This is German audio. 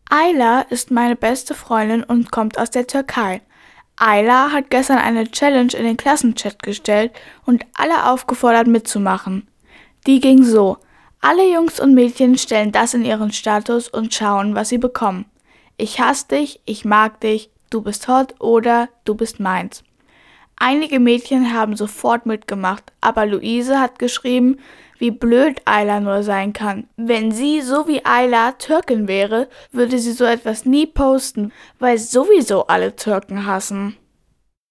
Ayla ist meine beste Freundin und kommt aus der Türkei. Ayla hat gestern eine Challenge in den Klassenchat gestellt und alle aufgefordert mitzumachen. Die ging so: Alle Jungs und Mädchen stellen das in ihren Status und schauen, was sie bekommen. Ich hasse dich, ich mag dich, du bist hot oder du bist meins. Einige Mädchen haben sofort mitgemacht, aber Luise hat geschrieben, wie blöd Ayla nur sein kann. Wenn sie, so wie Ayla, Türkin wäre, würde sie so etwas nie posten, weil sowieso alle Türken hassen.